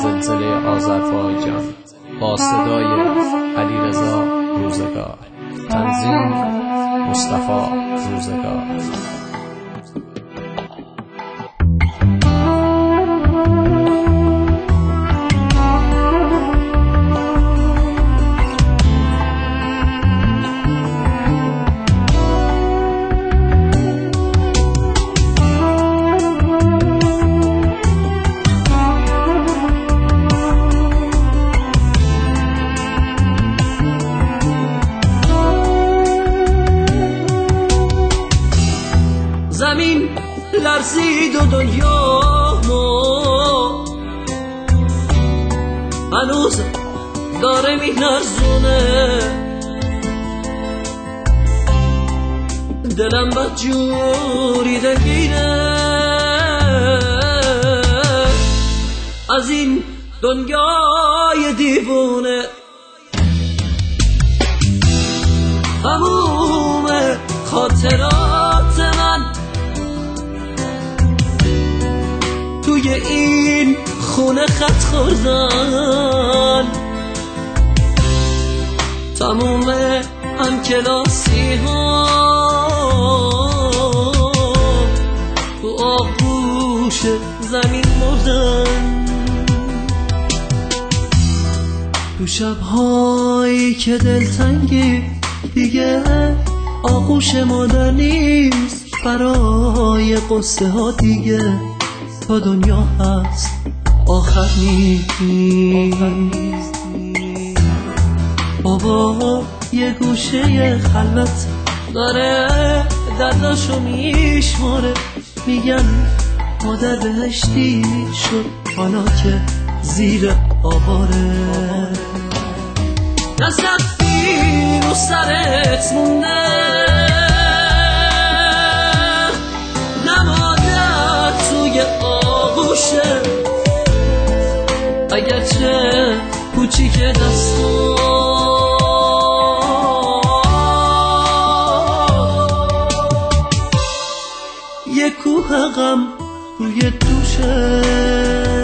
زلزله آذربایجان با صدای علیرضا روزگار، تنظیم مصطفی روزگار. زمین لرزید و دنیا هنوز داره میلرزونه، دلم بدجوری دگیره از این دنیای دیوونه. تموم خاطرات من توی این خونه خط خوردن، تموم همکلاسی ها تو آغوش زمین مردن. تو شبهایی که دلتنگی دیگه آغوش مادر نیست، برای قصه ها دیگه تا دنیا هست آخر نیست. بابا یه گوشه خلوت داره درداشو میشماره، میگن مادر بهشتی شد حالا که زیر آواره. نسختی رو سرت مونده، نماده توی آغوشه، اگرچه کوچیک دستا یه کوه غم روی دوشه.